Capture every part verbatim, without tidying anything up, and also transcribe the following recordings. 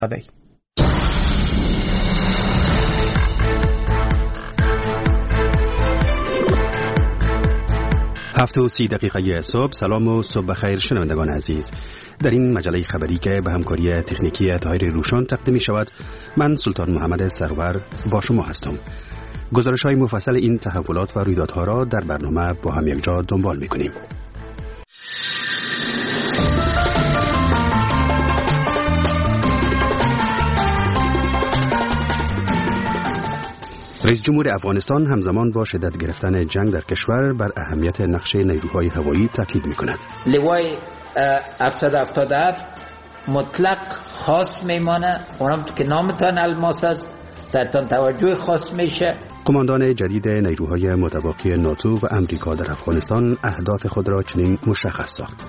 دی. هفته و سی دقیقه صبح. سلام و صبح بخیر شنوندگان عزیز. در این مجله خبری که به همکاری تکنیکی طاهر روشن تقدیم می شود، من سلطان محمد سرور با شما هستم. گزارش های مفصل این تحولات و رویدادها را در برنامه با هم یک جا دنبال می کنیم. رئیس جمهور افغانستان همزمان با شدت گرفتن جنگ در کشور بر اهمیت نقش نیروهای هوایی تاکید می‌کند. لوای هفتصد و هفتاد و هفت مطلق خاص میمانه، اونم که نامتان الماس است، سرتان توجه خاص میشه. قماندان جدید نیروهای متواقی ناتو و امریکا در افغانستان اهداف خود را چنین مشخص ساخت.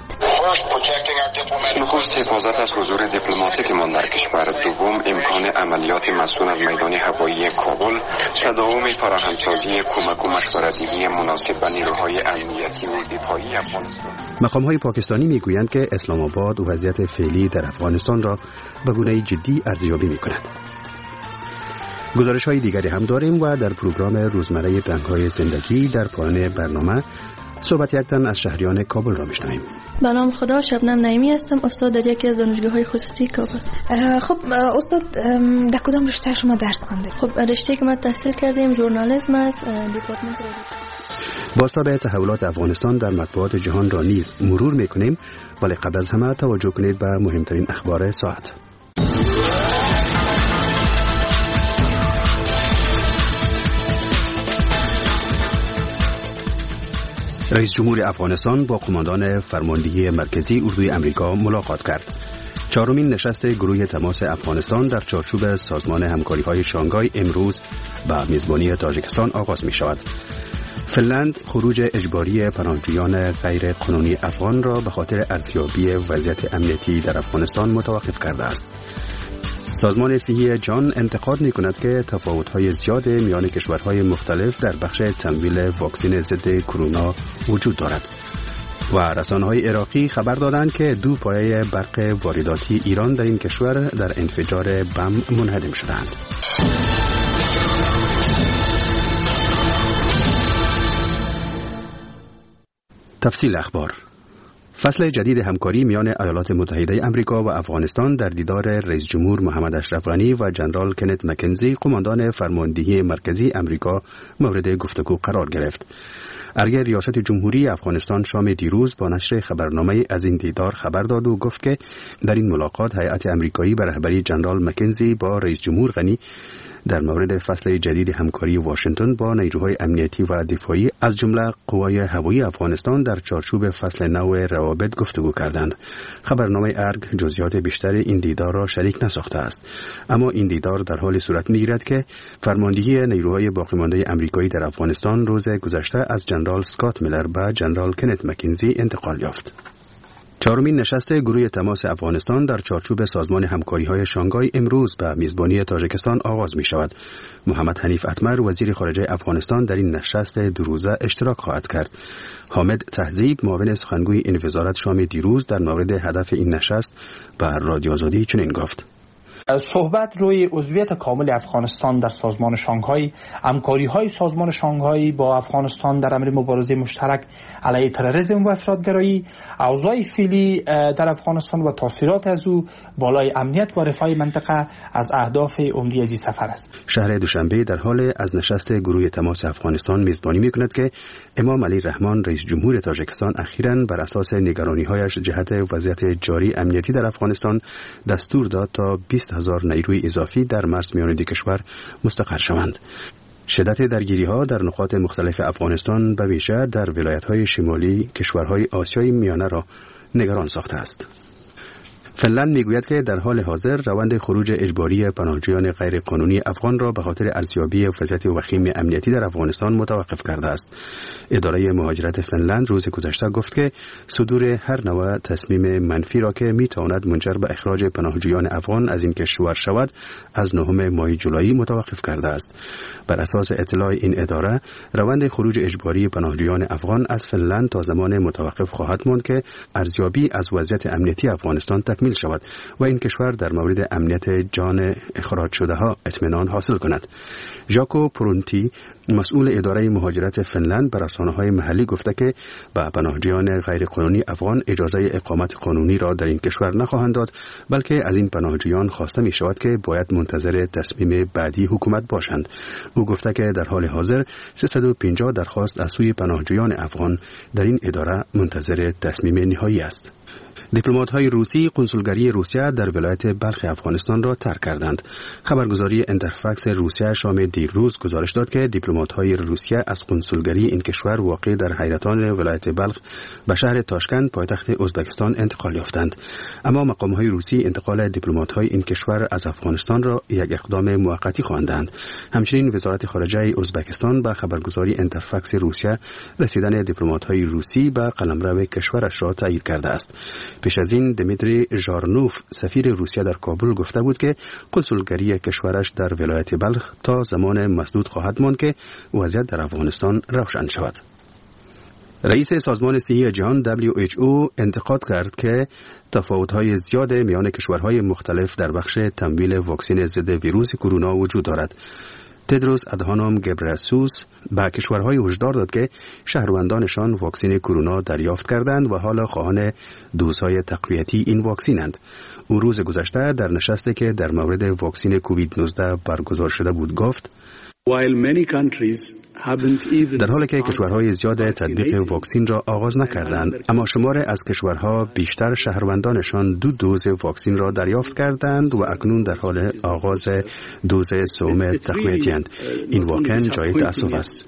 نخست حفاظت از حضور دیپلماتیکمان در کشور، دوم امکان عملیات مسئول از میدان هوایی کابل، تداوم فراهمسازی کمک و مشورت‌دهی مناسب به نیروهای امنیتی و دفاعی افغانستان. مقام‌های پاکستانی میگویند که اسلام آباد وضعیت فعلی در افغانستان را به گونه‌ای جدی ارزیابی می‌کند. گزارش های دیگری هم داریم و در پروگرام روزمره رنگ‌های زندگی در پایان برنامه صحبت یک تن از شهریان کابل را میشنویم. به نام خدا، شبنم نعیمی هستم، استاد در یکی از دانشگاه‌های خصوصی کابل. خب استاد در کدام رشته شما درس خواندید؟ خب رشته که ما تحصیل کردیم ژورنالیسم است، دپارتمان رادیو. بازتاب تحولات افغانستان در مطبوعات جهان را نیز مرور میکنیم، ولی قبل از همه توجه کنید به مهمترین اخبار ساعت. رئیس جمهور افغانستان با قماندان فرماندهی مرکزی اردوی امریکا ملاقات کرد. چهارمین نشست گروه تماس افغانستان در چارچوب سازمان همکاری‌های شانگهای امروز به میزبانی تاجیکستان آغاز می شود. فنلند خروج اجباری پناهجویان غیر قانونی افغان را به خاطر ارزیابی وضعیت امنیتی در افغانستان متوقف کرده است. سازمان صحی جهان انتقاد می‌کند که تفاوت‌های زیاد میان کشورهای مختلف در بخش تمویل واکسن ضد کرونا وجود دارد. و رسانه‌های عراقی خبر دادند که دو پایه برق وارداتی ایران در این کشور در انفجار بم منهدم شدند. تفصیل اخبار. فصل جدید همکاری میان ایالات متحده آمریکا و افغانستان در دیدار رئیس جمهور محمد اشرف غنی و جنرال کنت مکنزی قماندان فرماندهی مرکزی آمریکا مورد گفتگو قرار گرفت. ارگه ریاست جمهوری افغانستان شام دیروز با نشر خبرنامه از این دیدار خبر داد و گفت که در این ملاقات هیئت آمریکایی به رهبری جنرال مکنزی با رئیس جمهور غنی در مورد فصل جدید همکاری واشنگتن با نیروهای امنیتی و دفاعی از جمله قوای هوایی افغانستان در چارچوب فصل نو روابط گفتگو کردند. خبرنامه ارگ جزئیات بیشتر این دیدار را شریک نساخته است، اما این دیدار در حال صورت می‌گیرد که فرماندهی نیروهای باقی مانده آمریکایی در افغانستان روز گذشته از جنرال اسکات میلر به جنرال کنت مکنزی انتقال یافت. چهارمین نشست گروه تماس افغانستان در چارچوب سازمان همکاری‌های شانگهای امروز به میزبانی تاجیکستان آغاز می شود. محمد حنیف اتمر وزیر خارجه افغانستان در این نشست دو روزه اشتراک خواهد کرد. حامد تهذیب معاون سخنگوی این وزارت شام دیروز در مورد هدف این نشست به رادیو آزادی چنین گفت: صحبت روی عضویت کامل افغانستان در سازمان شانگهای، همکاری‌های سازمان شانگهای با افغانستان در امر مبارزه مشترک علیه تروریسم و افراطگرایی، اوضاع فعلی در افغانستان و تاثیرات از او بالای امنیت و رفاه منطقه از اهداف عمده از این سفر است. شهر دوشنبه در حال از نشست گروه تماس افغانستان میزبانی می‌کند که امام علی رحمان رئیس جمهور تاجیکستان اخیراً بر اساس نگرانی‌هایش جهت وضعیت جاری امنیتی در افغانستان دستور داد تا بیست هزار نیروی اضافی در مرز میان دو کشور مستقر شوند. شدت درگیری‌ها در نقاط مختلف افغانستان به ویژه در ولایت‌های شمالی کشورهای آسیای میانه را نگران ساخته است. فنلند میگوید که در حال حاضر روند خروج اجباری پناهجویان غیر قانونی افغان را به خاطر ارزیابی وضعیت وخیم امنیتی در افغانستان متوقف کرده است. اداره مهاجرت فنلند روز گذشته گفت که صدور هر نوع تصمیم منفی را که میتواند منجر به اخراج پناهجویان افغان از این کشور شود از نهم ماه جولای متوقف کرده است. بر اساس اطلاع این اداره روند خروج اجباری پناهجویان افغان از فنلند تا زمان متوقف خواهد ماند که ارزیابی از وضعیت امنیتی افغانستان تکمیل کامل شود و این کشور در مورد امنیت جان اخراج شده ها اطمینان حاصل کند. ژاکو پرونتی مسئول اداره مهاجرت فنلند به رسانه‌های محلی گفته که به پناهجویان غیرقانونی افغان اجازه اقامت قانونی را در این کشور نخواهند داد، بلکه از این پناهجویان خواسته می شود که باید منتظر تصمیم بعدی حکومت باشند. او گفته که در حال حاضر سیصد و پنجاه درخواست از سوی پناهجویان افغان در این اداره منتظر تصمیم نهایی است. دیپلمات‌های روسی کنسولگری روسیه در ولایت بلخ افغانستان را ترک کردند. خبرگزاری انترفکس روسیه شام دیروز گزارش داد که دیپلمات‌های روسیه از کنسولگری این کشور واقع در حیرتان ولایت بلخ به شهر تاشکند پایتخت ازبکستان انتقال یافتند. اما مقام‌های روسی انتقال دیپلمات‌های این کشور از افغانستان را یک اقدام موقتی خواندند. همچنین وزارت خارجه ازبکستان به خبرگزاری انترفکس روسیه رسیدن دیپلمات‌های روسی به قلمرو کشورش را تایید کرده است. پیش از این دمیتری ژارنوف سفیر روسیه در کابل گفته بود که کنسولگری کشورش در ولایت بلخ تا زمان مسدود خواهد ماند که وضعیت در افغانستان روشن شود. رئیس سازمان صحی جهان دبلیو اچ او انتقاد کرد که تفاوت‌های زیاد میان کشورهای مختلف در بخش تمویل واکسن ضد ویروس کرونا وجود دارد. تدروس ادهانوم گبرسوس به کشورهای هشدار داد که شهروندانشان واکسن کرونا دریافت کردند و حالا خواهان دوزهای تقویتی این واکسنند. او روز گذشته در نشستی که در مورد واکسن کووید نوزده برگزار شده بود گفت: در حالی که کشورهای زیاد تطبیق واکسن را آغاز نکردند، اما شمار از کشورها بیشتر شهروندانشان دو دوز واکسن را دریافت کردند و اکنون در حال آغاز دوز سوم تقویتی‌اند. این واقعاً جای تأسف است.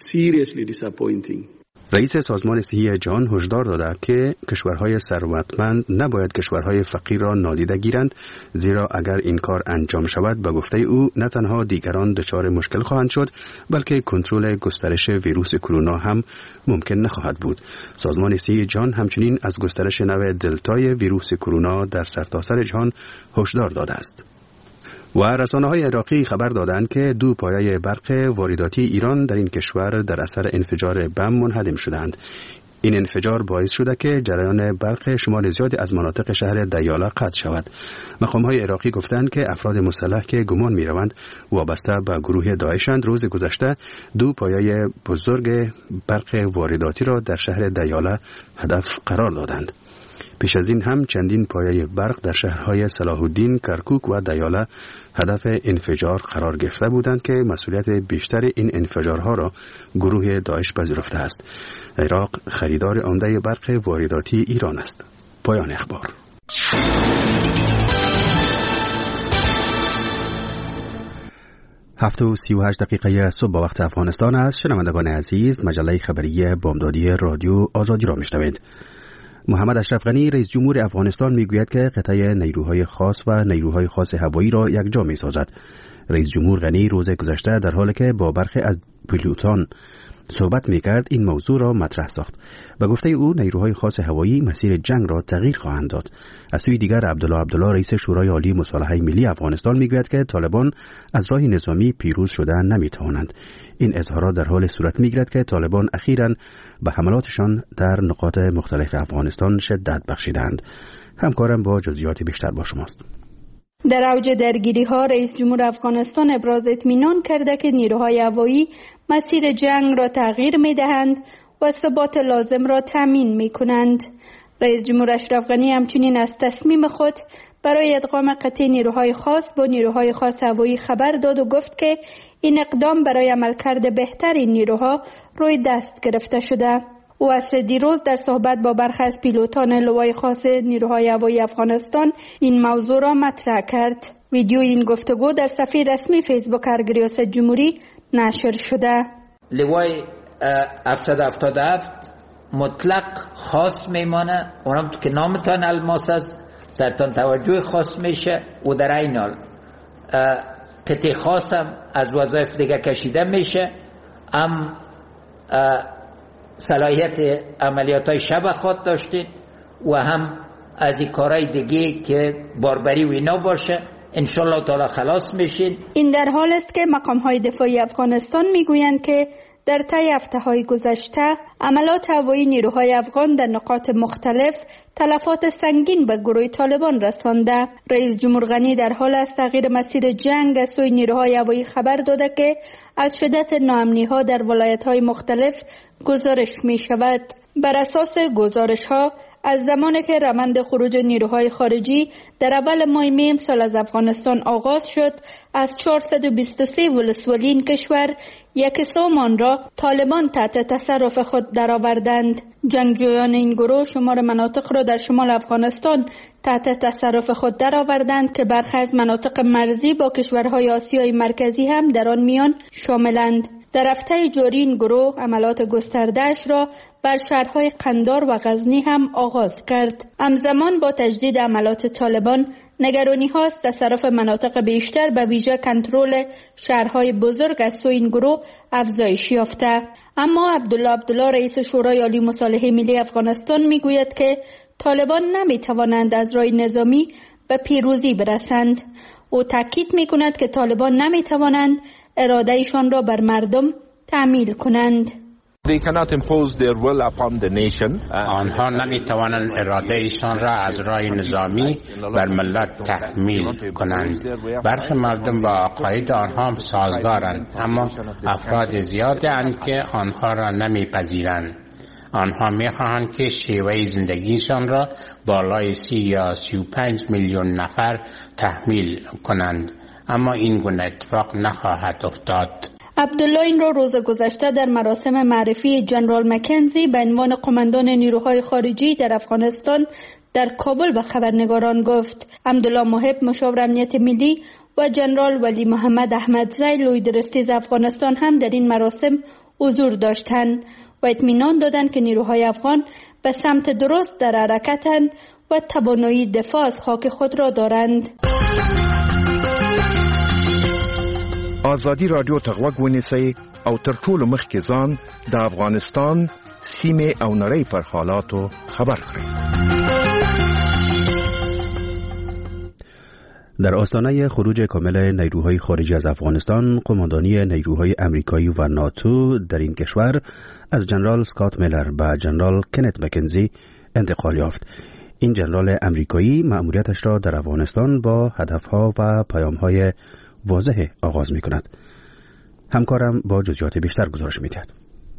رئیس سازمان صحی جهان هشدار داده که کشورهای ثروتمند نباید کشورهای فقیر را نادیده گیرند، زیرا اگر این کار انجام شود به گفته او نه تنها دیگران دچار مشکل خواهند شد، بلکه کنترل گسترش ویروس کرونا هم ممکن نخواهد بود. سازمان صحی جهان همچنین از گسترش نوع دلتای ویروس کرونا در سرتاسر جهان هشدار داده است. و رسانه‌های عراقی خبر دادند که دو پایه برق وارداتی ایران در این کشور در اثر انفجار بم منهدم شدند. این انفجار باعث شده که جریان برق شمال زیادی از مناطق شهر دیالا قطع شود. مقام‌های عراقی گفتند که افراد مسلح که گمان می‌روند وابسته به گروه داعشند روز گذشته دو پایه بزرگ برق وارداتی را در شهر دیالا هدف قرار دادند. پیش از این هم چندین پایه برق در شهرهای صلاح الدین، کرکوک و دیاله هدف انفجار قرار گرفته بودند که مسئولیت بیشتر این انفجارها را گروه داعش پذیرفته است. عراق خریدار عمده برق وارداتی ایران است. پایان اخبار. هفت و سی و هشت دقیقه صبح با وقت افغانستان است. شنوندگان عزیز، مجله خبری بامدادی رادیو آزادی را میشنوید. محمد اشرف غنی رئیس جمهور افغانستان میگوید که قطعه نیروهای خاص و نیروهای خاص هوایی را یکجا میسازد. رئیس جمهور غنی روز گذشته در حالی که با برخی از پیلوتان صحبت میکرد این موضوع را مطرح ساخت. به گفته او نیروهای خاص هوایی مسیر جنگ را تغییر خواهند داد. از سوی دیگر عبدالله عبدالله رئیس شورای عالی مصالحه ملی افغانستان میگوید که طالبان از راه نظامی پیروز شدن نمیتوانند. این اظهارات در حال صورت میگیرد که طالبان اخیراً به حملاتشان در نقاط مختلف افغانستان شدت بخشیدند. همکارم با جزئیات بیشتر با شماست. در اوج درگیری ها رئیس جمهور افغانستان ابراز اطمینان کرده که نیروهای هوایی مسیر جنگ را تغییر می دهند و ثبات لازم را تامین می کنند. رئیس جمهور اشرف غنی همچنین از تصمیم خود برای ادغام قطعه نیروهای خاص با نیروهای خاص هوایی خبر داد و گفت که این اقدام برای عملکرد بهتر این نیروها روی دست گرفته شده. او عصر دیروز در صحبت با برخی از پیلوتان لوای خاص نیروهای هوایی افغانستان این موضوع را مطرح کرد. ویدیو این گفتگو در صفحه رسمی فیسبوک ارگ ریاست جمهوری نشر شده. لوای هفتصد و هفتاد و هفت مطلق خاص میمانه، اونم تو که نامتان الماس است سرتان توجه خاص میشه و در این حال قطعه خاص هم از وظایف دیگه کشیده میشه، هم صلاحیت عملیات های شب خود داشتید و هم از این کارهای دیگه که باربری و اینا باشه انشالله تعالی خلاص میشین. این در حال است که مقام های دفاعی افغانستان میگویند که در طی هفته‌های گذشته عملات هوایی نیروهای افغان در نقاط مختلف تلفات سنگین به گروه طالبان رسانده. رئیس جمهور غنی در حال از تغییر مسیر جنگ از سوی نیروهای هوایی خبر داده که از شدت ناامنی‌ها در ولایت‌های مختلف گزارش می‌شود. بر اساس گزارش‌ها از زمانی که روند خروج نیروهای خارجی در اول ماه می امسال از افغانستان آغاز شد، از چهارصد و بیست و سه ولسوالی این کشور یک سوم آن را طالبان تحت تصرف خود درآوردند. جنگجویان این گروه شمار مناطق را در شمال افغانستان تحت تصرف خود درآوردند که برخی از مناطق مرزی با کشورهای آسیای مرکزی هم در آن میان شاملند. در هفته جاری این گروه عملات گسترده‌اش را بر شهرهای قندار و غزنی هم آغاز کرد. همزمان با تجدید عملات طالبان نگرانی هاست تصرف مناطق بیشتر به ویژه کنترل شهرهای بزرگ از سوی این گروه افزایش یافته. اما عبدالله عبدالله رئیس شورای عالی مصالحه ملی افغانستان میگوید که طالبان نمیتوانند از راه نظامی به پیروزی برسند. او تاکید میکند که طالبان نمیتوانند ارادهشان را بر مردم تحمیل کنند. They cannot impose their will upon the nation. آنها نمیتوانند ارادهشان را از راه نظامی بر ملت تحمیل کنند. برخی مردم با عقاید آنها سازگارند، اما افراد زیادی اند که آنها را نمیپذیرند. آنها میخواهند که شیوه زندگیشان را بالای سی یا سی و پنج میلیون نفر تحمیل کنند، اما این گونه اتفاق نخواهد افتاد. عبدالله این را روز گذشته در مراسم معرفی جنرال مکنزی به عنوان قماندان نیروهای خارجی در افغانستان در کابل به خبرنگاران گفت. عبدالله محب مشاور امنیت ملی و جنرال ولی محمد احمدزی لوی درستیز افغانستان هم در این مراسم حضور داشتند و اطمینان دادند که نیروهای افغان به سمت درست در حرکتند و توانایی دفاع از خاک خود را دارند. آزادی رادیو تغوږ ونیسئ او تر ټولو مخکې ځان د افغانستان سیمې او نړۍ پر حالاتو خبر کړئ. در آستانه خروج کامل نیروهای خارجی از افغانستان، قماندانی نیروهای امریکایی و ناتو در این کشور از جنرال اسکات میلر به جنرال کنت مکنزی انتقال یافت. این جنرال امریکایی مأموریتش را در افغانستان با هدفها و پیامهای واضح آغاز می کند. همکارم با جزئیات بیشتر گزارش می دهد.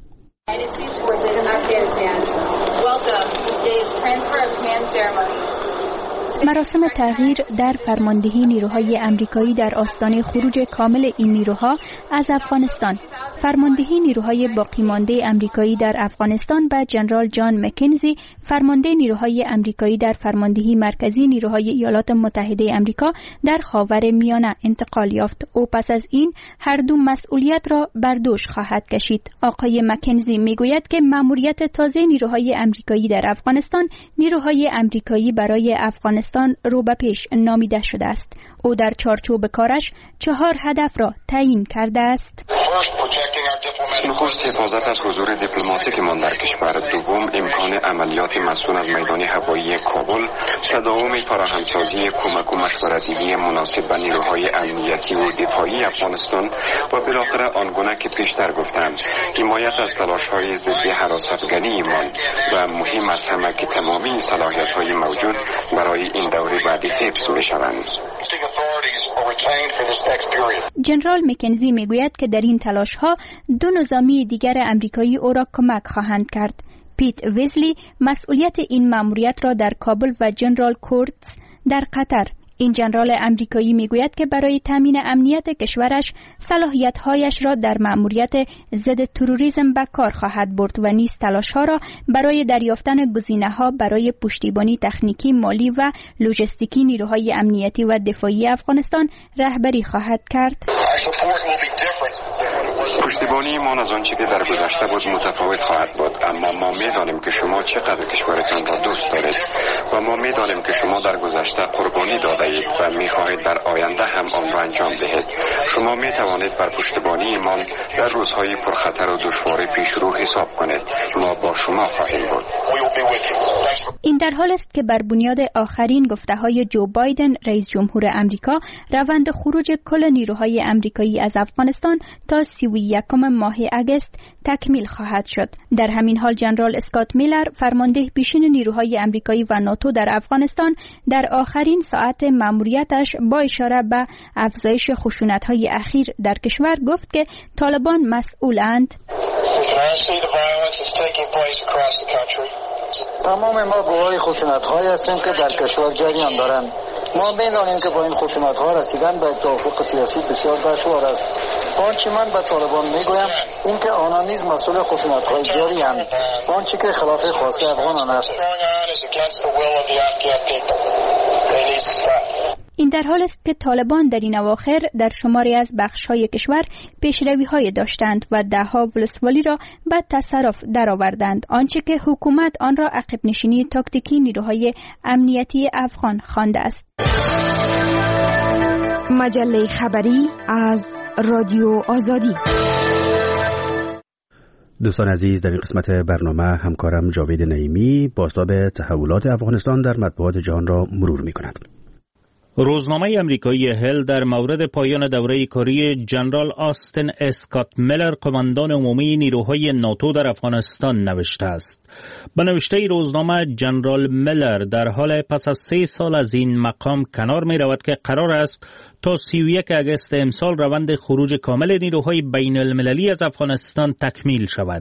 مراسم تغییر در فرماندهی نیروهای امریکایی در آستانه خروج کامل این نیروها از افغانستان. فرماندهی نیروهای باقی مانده امریکایی در افغانستان به جنرال جان مکنزی، فرمانده نیروهای امریکایی در فرماندهی مرکزی نیروهای ایالات متحده امریکا در خاور میانه انتقال یافت. او پس از این هر دو مسئولیت را بر دوش خواهد کشید. آقای مکنزی میگوید که مأموریت تازه نیروهای امریکایی در افغانستان، نیروهای امریکایی برای افغانستان رو به پیش نامیده شده است. او در چارچوب کارش چهار هدف را تعیین کرده است. نخست حفاظت از حضور دیپلماتیکمان در کشور. دوم امکان عملیات مسئول از میدان هوایی کابل. سوم فراهمسازی کمک و مشورت‌دهی مناسب به نیروهای امنیتی و دفاعی افغانستان و بالاخره آنگونه که پیشتر گفتم حمایت از تلاش‌های ضد هراس‌افکنی ایمان و مهم از همه که تمامی صلاحیت‌های موجود برای این دوره بعدی حفظ می‌شوند. جنرال مکنزی میگوید که در این تلاش‌ها دو نظامی دیگر امریکایی او را کمک خواهند کرد. پیت ویزلی مسئولیت این مأموریت را در کابل و جنرال کورتز در قطر. این جنرال امریکایی میگوید که برای تامین امنیت کشورش صلاحیت‌هایش را در مأموریت ضد تروریسم به کار خواهد برد و نیز تلاش‌ها را برای دریافتن گزینه‌ها برای پشتیبانی تکنیکی، مالی و لوجستیکی نیروهای امنیتی و دفاعی افغانستان رهبری خواهد کرد. پشتیبانی ما از آنچه که در گذشته بود متفاوت خواهد بود، اما ما می‌دانیم که شما چقدر کشورتان را دوست دارید و ما می‌دانیم که شما در گذشته قربانی داده اید و می‌خواهید در آینده هم آن را انجام دهید. شما می توانید بر پشتیبانی ما در روزهای پرخطر و دشوار پیشرو حساب کنید. ما با شما خواهیم بود. این در حال است که بر بنیاد آخرین گفته‌های جو بایدن رئیس جمهور امریکا روند خروج کل نیروهای امریکایی از افغانستان تا سی و یکم ماه اگست تکمیل خواهد شد. در همین حال جنرال اسکات میلر فرمانده پیشین نیروهای امریکایی و ناتو در افغانستان در آخرین ساعت مأموریتش با اشاره به افزایش خشونت‌های اخیر در کشور گفت که طالبان مسئولند. تمام ما گواهی خشونت‌هایی هستیم که در کشور جریان دارند. ما می‌دانیم که با این خشونت‌ها رسیدن به توافق سیاسی بسیار دشوار است. آنچه من به طالبان میگویم این که آنها نیز مسئول خشونت‌های جاری اند، آنچه که خلاف خواست افغانان است. این در حال است که طالبان در این اواخر در شماری از بخش‌های کشور پیشروی‌های داشتند و ده‌ها ولسوالی را به تصرف درآوردند، آنچه که حکومت آن را عقب نشینی تاکتیکی نیروهای امنیتی افغان خوانده است. مجله خبری از رادیو آزادی. دوستان عزیز، در این قسمت برنامه همکارم جاوید نعیمی بازتاب تحولات افغانستان در مطبوعات جهان را مرور می‌کند. روزنامه امریکایی هل در مورد پایان دوره کاری جنرال آستین اسکات میلر قماندان عمومی نیروهای ناتو در افغانستان نوشته است. به نوشته روزنامه جنرال میلر در حال پس از سه سال از این مقام کنار می رود که قرار است تا سی و یک اگست امسال روند خروج کامل نیروهای بین المللی از افغانستان تکمیل شود.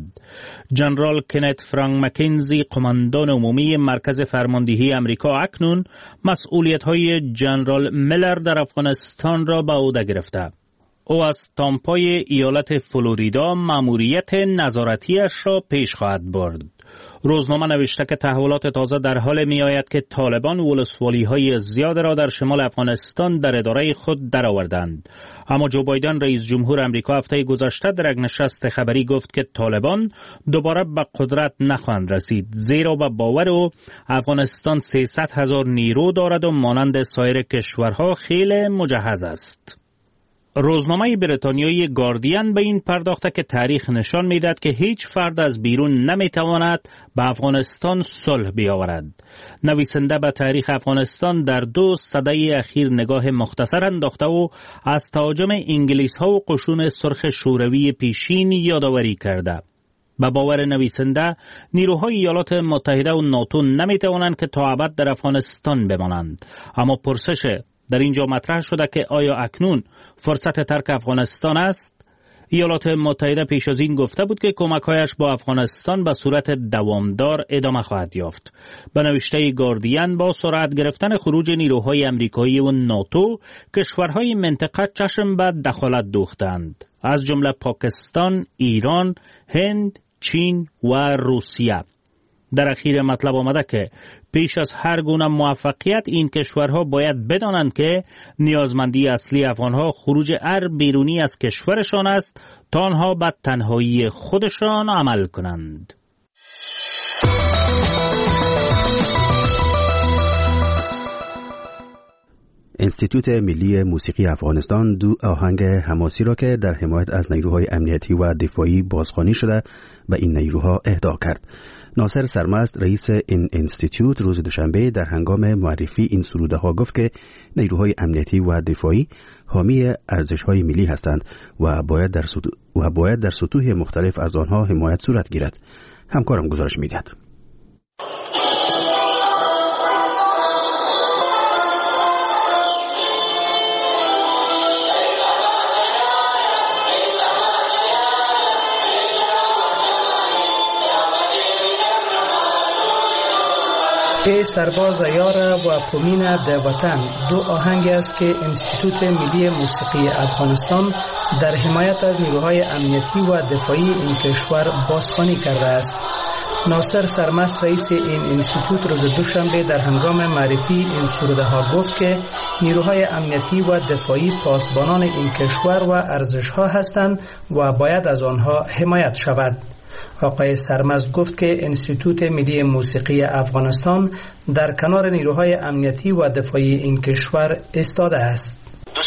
جنرال کنت فرانک مکنزی قماندان عمومی مرکز فرماندهی امریکا اکنون مسئولیت‌های جنرال میلر در افغانستان را به عهده گرفته. او از تامپای ایالت فلوریدا مأموریت نظارتیش را پیش خواهد برد. روزنامه نوشته که تحولات تازه در حال می آید که طالبان ولسوالی‌های زیاد را در شمال افغانستان در اداره خود درآوردند. اما جو بایدن رئیس جمهور امریکا هفته گذشته در یک نشست خبری گفت که طالبان دوباره به قدرت نخواهند رسید، زیرا به باور او افغانستان سیصد هزار نیرو دارد و مانند سایر کشورها خیلی مجهز است. روزنامه بریتانیایی گاردین به این پرداخته که تاریخ نشان می‌دهد که هیچ فرد از بیرون نمی‌تواند به افغانستان صلح بیاورد. نویسنده به تاریخ افغانستان در دو سده اخیر نگاه مختصر انداخته و از تهاجم انگلیس‌ها و قشون سرخ شوروی پیشین یادآوری کرده. به باور نویسنده نیروهای ایالات متحده و ناتو نمی‌توانند که تا ابد در افغانستان بمانند. اما پرسش در اینجا مطرح شده که آیا اکنون فرصت ترک افغانستان است؟ ایالات متحده پیش از این گفته بود که کمک‌هایش با افغانستان به صورت دوامدار ادامه خواهد یافت. به نوشته گاردین با سرعت گرفتن خروج نیروهای امریکایی و ناتو، کشورهای منطقه چشم به دخالت دوختند، از جمله پاکستان، ایران، هند، چین و روسیه. در اخیر مطلب آمده که پیش از هر گونه موفقیت این کشورها باید بدانند که نیازمندی اصلی افغانها خروج هر بیرونی از کشورشان است تا آنها به تنهایی خودشان عمل کنند. انستیتوت ملی موسیقی افغانستان دو آهنگ حماسی را که در حمایت از نیروهای امنیتی و دفاعی بازخوانی شده به این نیروها اهدا کرد. ناصر سرمست رئیس این انستیتوت روز دوشنبه در هنگام معرفی این سروده ها گفت که نیروهای امنیتی و دفاعی حامی ارزش‌های ملی هستند و باید در سطوح و باید در سطوح مختلف از آنها حمایت صورت گیرد. همکارم گزارش می‌دهد. ای سرباز یار و پومین د وطن دو آهنگ است که انستیتوت ملی موسیقی افغانستان در حمایت از نیروهای امنیتی و دفاعی این کشور بازخوانی کرده است. ناصر سرمست رئیس این انستیتوت روز دوشنبه در هنگام معرفی این سروده ها گفت که نیروهای امنیتی و دفاعی پاسبانان این کشور و ارزش ها هستند و باید از آنها حمایت شود. آقای سرمست گفت که انستیتوت ملی موسیقی افغانستان در کنار نیروهای امنیتی و دفاعی این کشور ایستاده است. دو سروده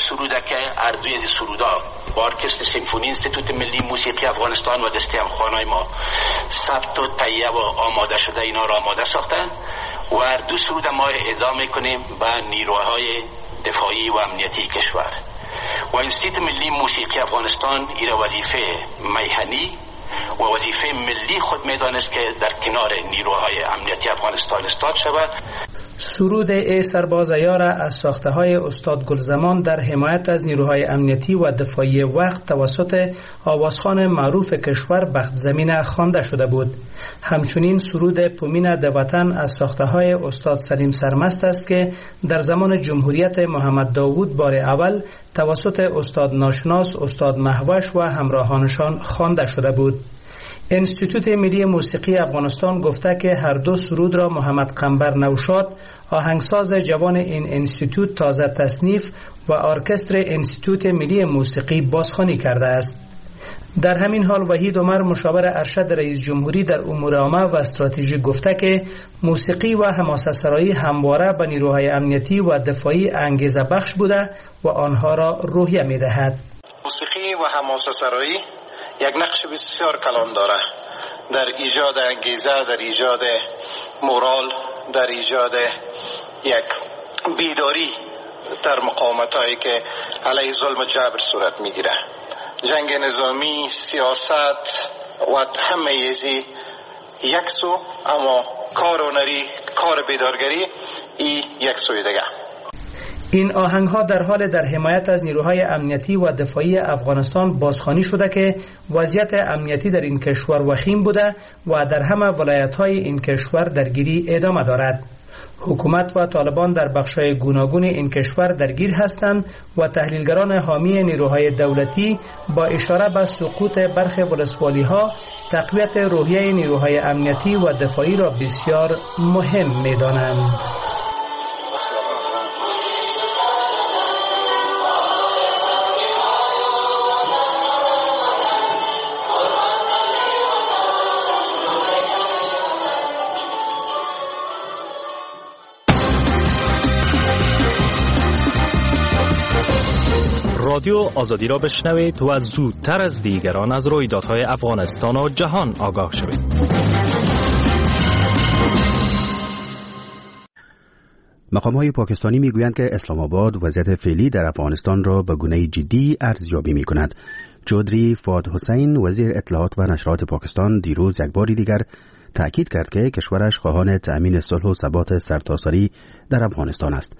که اردوی از سرودا با ارکستر سیمفونی اینستیتوت ملی موسیقی افغانستان و دسته همخوانای ما ثبت و تهیه و آماده شده اینا را آماده ساختن و اردو سرود ما ادامه کنیم به نیروهای دفاعی و امنیتی کشور و اینستیتوت ملی موسیقی افغانستان این وظیفه میهنی و وظیفه ملی خود میدانست که در کنار نیروهای امنیتی افغانستان استاد شود. سرود ای سرباز یار از ساخته های استاد گلزمان در حمایت از نیروهای امنیتی و دفاعی وقت توسط آوازخوان معروف کشور بخت زمینه خوانده شده بود. همچنین سرود پومین د وطن از ساخته های استاد سلیم سرمست است که در زمان جمهوریت محمد داوود بار اول توسط استاد ناشناس استاد مهوش و همراهانشان خوانده شده بود. انستیتوت ملی موسیقی افغانستان گفته که هر دو سرود را محمد قنبر نوشاد، آهنگساز جوان این انستیتوت، تازه تصنیف و ارکستر انستیتوت ملی موسیقی بازخوانی کرده است. در همین حال وحید عمر مشاور ارشد رئیس جمهوری در امور عامه و استراتژی گفته که موسیقی و حماسه‌سرایی همواره به نیروهای امنیتی و دفاعی انگیزه بخش بوده و آنها را روحیه می‌دهد. موسیقی و حماسه‌سرایی یک نقش بسیار کلان داره در ایجاد انگیزه، در ایجاد مورال، در ایجاد یک بیداری در مقاومت‌هایی که علیه ظلم و جبر صورت میگیره. جنگ نظامی، سیاست و همه ایزی یک سو، اما کار هنری، کار بیدارگری ای یک سوی دیگه. این آهنگ‌ها در حال در حمایت از نیروهای امنیتی و دفاعی افغانستان بازخوانی شده که وضعیت امنیتی در این کشور وخیم بوده و در همه ولایت‌های این کشور درگیری ادامه دارد. حکومت و طالبان در بخش‌های گوناگون این کشور درگیر هستند و تحلیلگران حامی نیروهای دولتی با اشاره به سقوط برخی ولسوالی‌ها تقویت روحیه نیروهای امنیتی و دفاعی را بسیار مهم می‌دانند. رادیو آزادی را بشنوید و زودتر از دیگران از رویدادهای افغانستان و جهان آگاه شوید. مقام‌های پاکستانی میگویند که اسلام آباد وضعیت فعلی در افغانستان را به گونه جدی ارزیابی می‌کند. چودری فؤاد حسین وزیر اطلاعات و نشرات پاکستان دیروز یک بار دیگر تأکید کرد که کشورش خواهان تأمین صلح و ثبات سرتاسری در افغانستان است.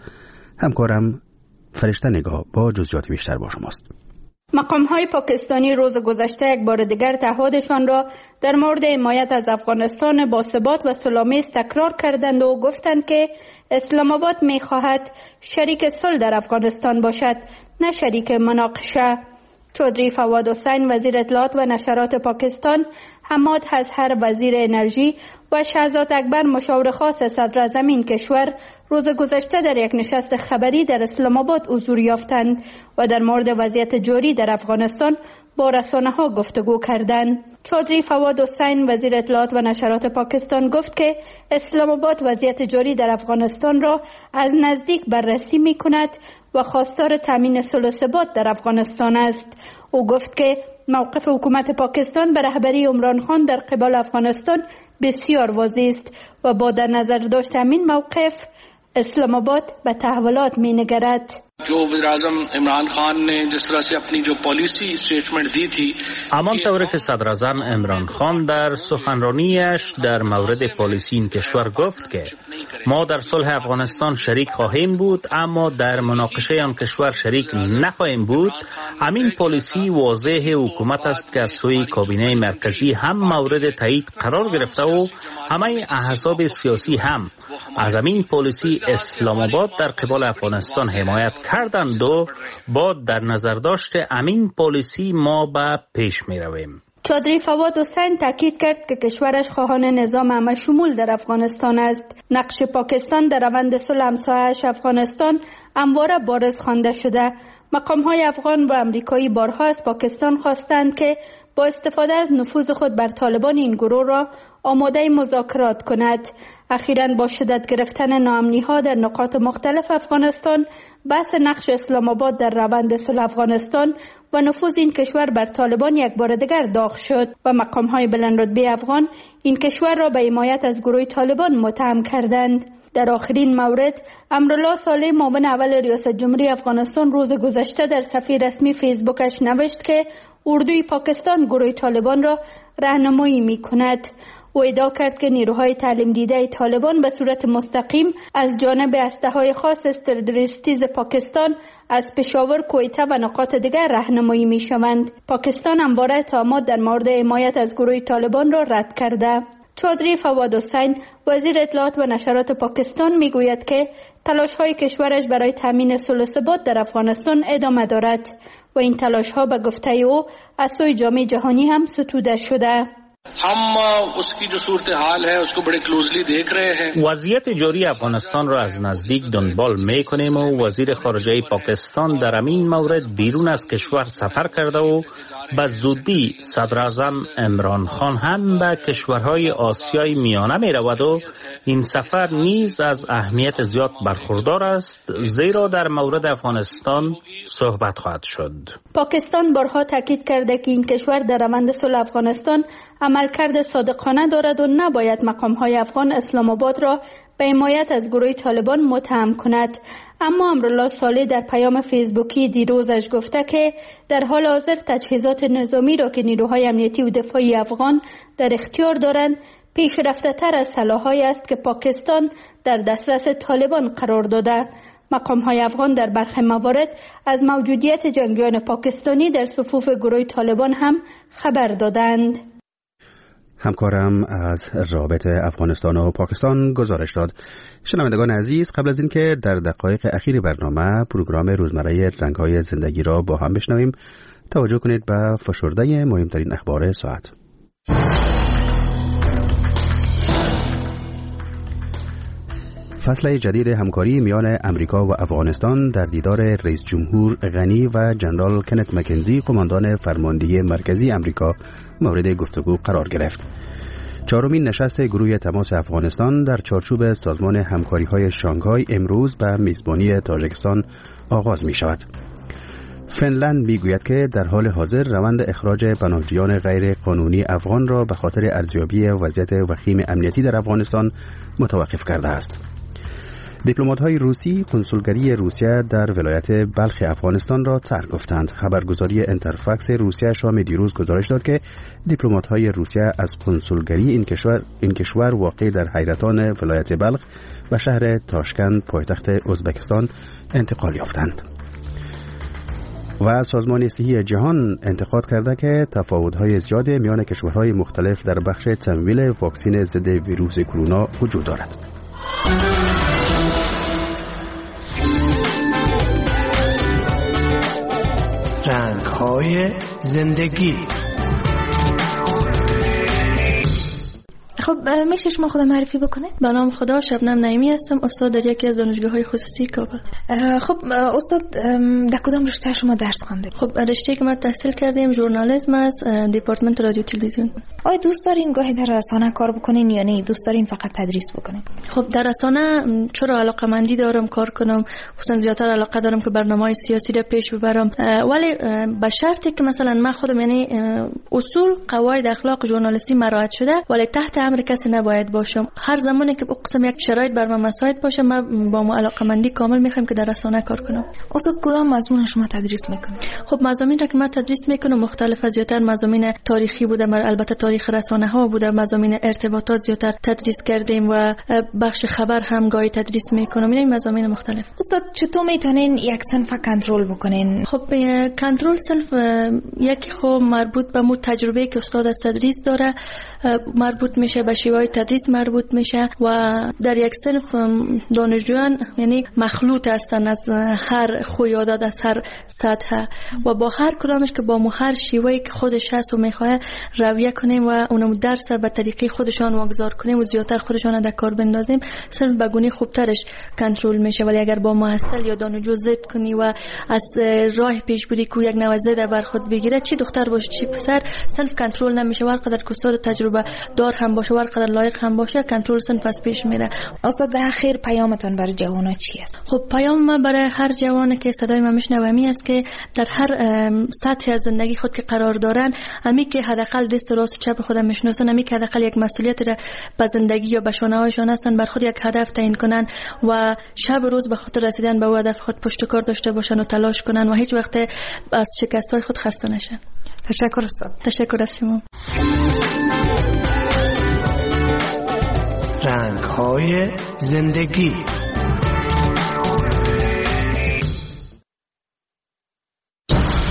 همکارم فرشته نگاه با جزئیات بیشتر با شماست. مقام‌های پاکستانی روز گذشته یک بار دیگر تعهدشان را در مورد حمایت از افغانستان با ثبات و سلامت تکرار کردند و گفتند که اسلام آباد می‌خواهد شریک صلح در افغانستان باشد، نه شریک مناقشه. چودری فؤاد حسین وزیر اطلاعات و نشرات پاکستان، حماد هزهر وزیر انرژی و شهزاد اکبر مشاور خاص صدراعظم این کشور روز گذشته در یک نشست خبری در اسلام آباد حضور یافتند و در مورد وضعیت جاری در افغانستان با رسانه‌ها گفتگو کردند. چودری فؤاد حسین وزیر اطلاعات و نشرات پاکستان گفت که اسلام آباد وضعیت جاری در افغانستان را از نزدیک بررسی می‌کند و خواستار تامین صلح و ثبات در افغانستان است. او گفت که موقف حکومت پاکستان به رهبری عمران خان در قبال افغانستان بسیار واضح است و با در نظر داشت همین موقف اسلام آباد به تحولات می نگرد. جو وزیر اعظم عمران خان نے جس طرح سے اپنی جو پالیسی اسٹیٹمنٹ دی تھی، همان طوری که صدر اعظم عمران خان در سخنرانیش در مورد پالیسی این کشور گفت که ما در صلح افغانستان شریک خواهیم بود اما در مناقشه آن کشور شریک نخواهیم بود، همین پالیسی واضح حکومت است که از سوی کابینه مرکزی هم مورد تایید قرار گرفته و همه احزاب سیاسی هم از همین پالیسی اسلام آباد در قبال افغانستان حمایت کردند و با در نظر داشت همین پالیسی ما به پیش می رویم. چودری فؤاد حسین تاکید کرد که کشورش خواهان نظام همه شمول در افغانستان است. نقش پاکستان در روند صلح همسایه‌اش افغانستان همواره بارز خوانده شده مقام‌های افغان و امریکایی بارها از پاکستان خواستند که با استفاده از نفوذ خود بر طالبان این گروه را آماده مذاکرات کند. اخیراً با شدت گرفتن ناامنی‌ها در نقاط مختلف افغانستان، بحث نقش اسلام آباد در روند صلح افغانستان و نفوذ این کشور بر طالبان یک بار دیگر داغ شد و مقام‌های بلندرتبه افغان این کشور را به حمایت از گروه طالبان متهم کردند. در آخرین مورد، امرالله صالح معاون اول ریاست جمهوری افغانستان روز گذشته در صفحه رسمی فیسبوکش نوشت که اردوی پاکستان گروه طالبان را راهنمایی می‌کند. او ادعا کرد که نیروهای تعلیم دیده طالبان به صورت مستقیم از جانب هسته‌های خاص استردریستیز پاکستان از پشاور، کویته و نقاط دیگر راهنمایی می‌شوند. پاکستان همواره اتهامات در مورد حمایت از گروه طالبان را رد کرده. چودری فواد حسین وزیر اطلاعات و نشرات پاکستان میگوید که تلاش‌های کشورش برای تامین صلح و ثبات در افغانستان ادامه دارد و این تلاش‌ها به گفته او از سوی جامعه جهانی هم ستوده شده. وضعیت جاری افغانستان را از نزدیک دنبال می‌کنیم و وزیر خارجه پاکستان در این مورد بیرون از کشور سفر کرده و به زودی صدر اعظم عمران خان هم به کشورهای آسیای میانه می رود و این سفر نیز از اهمیت زیاد برخوردار است، زیرا در مورد افغانستان صحبت خواهد شد. پاکستان بارها تاکید کرده که این کشور در روند صلح افغانستان عملکرد صادقانه دارد و نباید مقام‌های افغان اسلام آباد را به حمایت از گروه طالبان متهم کند. اما امرالله صالح در پیام فیسبوکی دیروزش گفته که در حال حاضر تجهیزات نظامی را که نیروهای امنیتی و دفاعی افغان در اختیار دارند پیشرفته تر از سلاح‌هایی است که پاکستان در دسترس طالبان قرار داده. مقام‌های افغان در برخی موارد از موجودیت جنگجویان پاکستانی در صفوف گروه طالبان هم خبر دادند. همکارم از رابطه افغانستان و پاکستان گزارش داد. شنوندگان عزیز، قبل از اینکه در دقایق اخیر برنامه پروگرام روزمره رنگ‌های زندگی را با هم بشنویم، توجه کنید به فشرده مهمترین اخبار ساعت. فصل جدید همکاری میان امریکا و افغانستان در دیدار رئیس جمهور غنی و جنرال کنت مکنزی قماندان فرماندهی مرکزی امریکا مورد گفتگو قرار گرفت. چهارمین نشست گروه تماس افغانستان در چارچوب سازمان همکاری‌های شانگهای امروز به میزبانی تاجیکستان آغاز می شود. فنلند میگوید که در حال حاضر روند اخراج پناهجویان غیر قانونی افغان را به خاطر ارزیابی وضعیت وخیم امنیتی در افغانستان متوقف کرده است. دیپلمات‌های روسی کنسولگری روسیه در ولایت بلخ افغانستان را ترک گفتند. خبرگزاری انترفاکس روسیه شام دیروز گزارش داد که دیپلمات‌های روسیه از کنسولگری این کشور این کشور واقع در حیرتان ولایت بلخ و شهر تاشکند پایتخت ازبکستان انتقال یافتند. و سازمان صحی جهان انتقاد کرده که تفاوت‌های زیاد میان کشورهای مختلف در بخش تمویل واکسن ضد ویروس کرونا وجود دارد. رنگ‌های زندگی. خب میشه شما خودم معرفی بکنه؟ به نام خدا، شبنم نعیمی هستم، استاد در یکی از دانشگاه‌های خصوصی کابل. خب استاد در کدام رشته شما درس خوانده؟ خب رشته که من تحصیل کردیم ژورنالیسم از دپارتمنت رادیو تلویزیون. آیا دوست دارین گاهی در رسانه کار بکنین یا نه دوست دارین فقط تدریس بکنین؟ خب در رسانه چرا علاقه‌مندی دارم کار کنم، خصوصا زیاتر علاقه دارم که برنامه‌های سیاسی را پیش ببرم، ولی به شرطی که مثلا من خودم یعنی اصول قواعد اخلاق ژورنالیستی مراعات شده ولی تحت امر کسی نباید باشم. هر زمانی که قسم یک شرایط بر من مساعد باشه من با علاقه‌مندی کامل میخوام که در رسانه کار کنم. استاد کدام مضمون شما تدریس میکنید؟ خب مضامین را که من تدریس میکنم مختلف از زیاتر مضامین تاریخی بوده، البته تاریخ رسانه ها بوده، مضامین ارتباطات زیاتر تدریس کردیم و بخش خبر هم گاهی تدریس میکنم. این مضامین مختلف. استاد چطور میتونین یک صنف کنترل بکنین؟ خب کنترل صنف یکی خب مربوط به مو تجربه که استاد از تدریس داره، مربوط میشه به شیوه تدریس مربوط میشه و در یک صنف دانشجویان یعنی مخلوط هستن از هر خوی عادت، از هر سطح و با هر کدامش که با مو هر شیوهی که خودش هست و میخواه رویه کنیم و اونم درس به طریقه خودشان واگذار کنیم و زیادتر خودشان در کار بندازیم، صرف به گونه خوبترش کنترل میشه. ولی اگر با محصل یا دانشجو ضد کنی و از راه پیشبری کو یک نوع ضد بر خود بگیره، چی دختر باشه چی پسر، صرف کنترل نمیشه. هر قدر استاد تجربه دار هم باشه و هر قدر لایق هم باشه، کنترل صرف از پیش میره. استاد در اخیر پیامتون برای جوانا چی است؟ خب پیام ما برای هر جوانی که صدای ما میشنوه می است که در هر سطح از زندگی خود که قرار دارن، امی که حداقل دست راست چپ خودم میشناسن، امی که حداقل یک مسئولیت را به زندگی یا به شانه‌هایشان هستن، بر خود یک هدف تعیین کنن و شب روز به خاطر رسیدن به او هدف خود پشتکار داشته باشن و تلاش کنن و هیچ وقت از شکست‌های خود خسته نشن. تشکر استاد. تشکر از شما. رنگ‌های زندگی